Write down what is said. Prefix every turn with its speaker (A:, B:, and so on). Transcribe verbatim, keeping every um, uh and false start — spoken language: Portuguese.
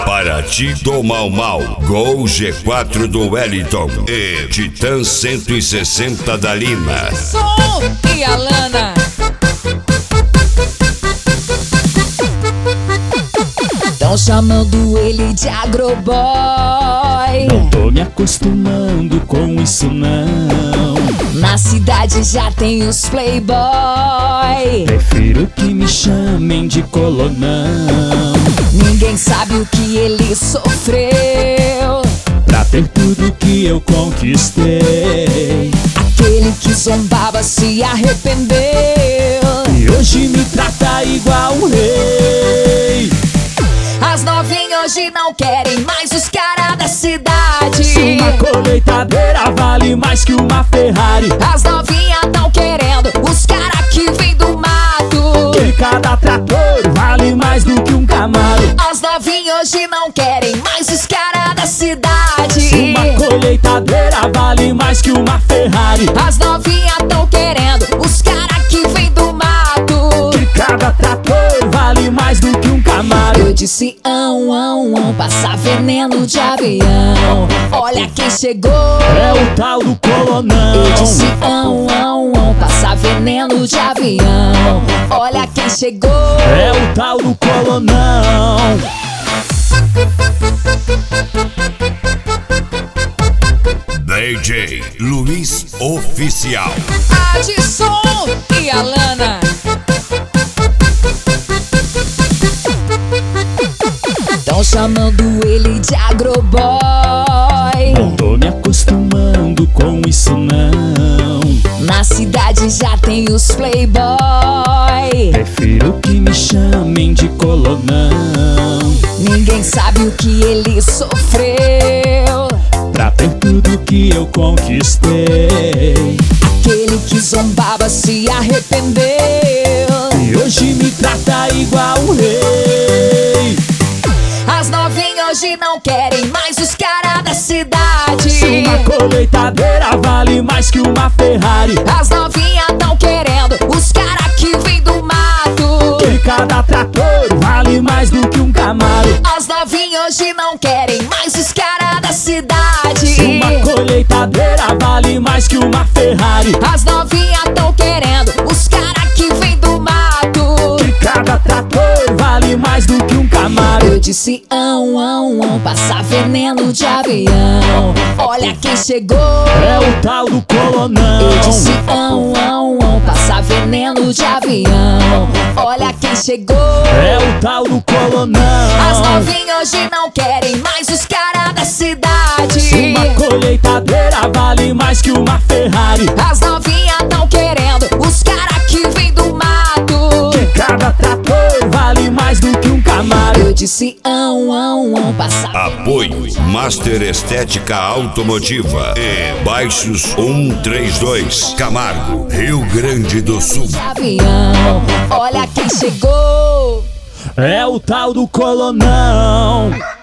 A: Paraty do Mau Mau, Gol G quatro do Wellington e Titan cento e sessenta da Lima.
B: Som e Alana. Tão chamando ele de agroboy.
C: Não tô me acostumando com isso não.
B: Na cidade já tem os playboy.
C: Prefiro que me chamem de colonão.
B: Ninguém sabe o que ele sofreu
C: pra ter tudo que eu conquistei.
B: Aquele que zombava se arrependeu
C: e hoje me trata igual um rei.
B: As novinhas hoje não querem mais os caras da cidade.
C: Se uma colheitadeira vale mais que uma Ferrari,
B: as novinhas tão querendo os caras que vem do mato.
C: Que cada trator vale mais do que um Camaro.
B: As novinhas hoje não querem mais os caras da cidade.
C: Se uma colheitadeira vale mais que uma Ferrari,
B: as novinhas tão querendo os caras que vem do mato.
C: Que cada trator vale mais do que um Camaro.
B: Eu disse ão, ão, ão, passar veneno de avião. Olha quem chegou,
C: é o tal do colonão.
B: Eu disse ão, ão, ão, passar veneno de avião. Olha quem chegou,
C: é o tal do colonão.
A: D J Luiz Oficial.
B: Adson e Alana. Tão chamando ele de agroboy.
C: Não tô me acostumando com isso não.
B: Na cidade já tem os playboy.
C: Prefiro que me chamem de colonão.
B: Ninguém sabe o que ele sofreu
C: pra ter tudo que eu conquistei.
B: Aquele que zombava se arrependeu
C: e hoje me trata igual um rei.
B: As novinhas hoje não querem mais os caras da cidade.
C: Se uma colheitadeira vale mais que uma Ferrari,
B: as novinhas tão querendo os caras que vem do mato.
C: Que cada trator vale mais do que um Camaro.
B: As novinhas hoje não querem mais os caras da cidade.
C: Se uma colheitadeira vale mais que uma Ferrari,
B: as novinhas tão querendo os caras que vem do mato.
C: Que cada trator vale mais do que um Camaro.
B: Eu disse ão, ão, ão, passar veneno de avião. Olha quem chegou,
C: é o tal do colonão.
B: Eu disse ão, ão, ão, passar veneno de avião. Olha quem chegou,
C: é o tal do colonão.
B: As novinhas hoje não querem mais os caras da cidade.
C: Se uma colheitadeira vale mais que uma Ferrari,
B: as novinhas tão querendo os caras que vem do mato.
C: Que cada trator vale mais do que um Camaro.
B: Eu disse ão, ão, ão, passar.
A: Apoio Master Estética Automotiva e Baixos cento e trinta e dois, Camargo, Rio Grande do Sul.
B: Avião, olha quem chegou,
C: é o tal do colonão.